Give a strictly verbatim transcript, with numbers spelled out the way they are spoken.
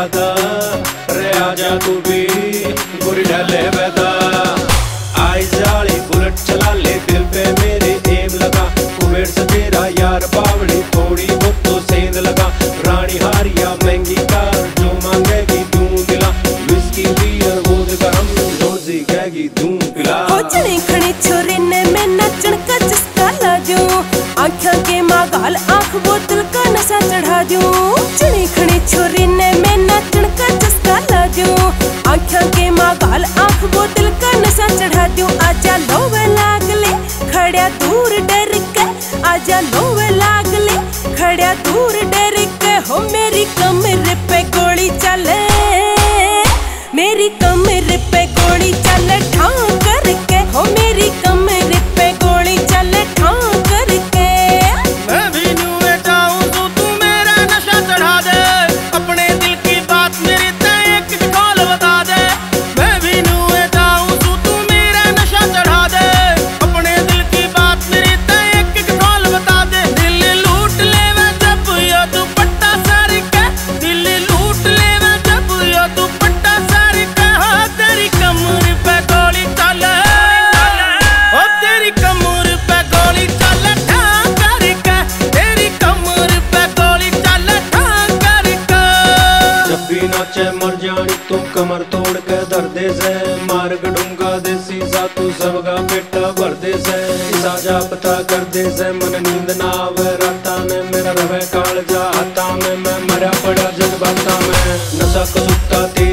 ज्यादा, रे आजा तू भी बुरी ढले बेदा। आई जाली बुलेट चला ले, दिल पे मेरे एम लगा, कुबेर से तेरा यार बावड़ी, थोड़ी बहुत तो सेंध लगा। रानी हारिया महंगी कार, जो मांगेगी दूं दिला, विस्की बियर वोद गरम, रोजी कहेगी दूं पिला। हो जने खड़े छोरे ने मैं नचन का चस्का ला दूं, आँखों के मागाल आँख बोतल का नशा चढ़ा दूं। जने खड़े छोरे ने मैं नचन का चस्का ला दूं, आँखों के मागाल आँख बोतल का नशा चढ़ा दूं। आजा लोवे लागले खड़िया दूर डर के, आजा लोवे लागले खड़िया दूर डर के। हो मेरी कमर पे गोली चले, मेरी कमर पे गोली चले ठां करके। हो मेरी कमर पे गोली चले ठां करके। मैं भी नुए जाऊं तो तू मेरा नशा चढ़ा दे, अपने दिल की बात मेरे तय एक कॉल बता दे। मैं भी नुए जाऊं तो तू मेरा नशा चढ़ा दे, अपने दिल की बात मेरे तय एक कॉल बता दे। दिल लूट ले मैं जब यो दुपट्टा सारी के, दिल लूट ले मैं जब यो दुपट्टा सारी के। हाँ तेरी कमर पे गोली चले, ओ तेरी कमर पे गोली चले ठां करके, तेरी कमर पे गोली चले ठां करके। जब भी नाचे मर जानी तू कमर तोड़ के दर्दे से, मार गडूंगा देसी सा तू सबका पेटा भर दे से। साजा पता कर दे से, मन नींद ना आवे राता में, मेरा रवे काल जा हाथा में, मैं मरा पड़ा जज्बाता में। नशा को सुट्टा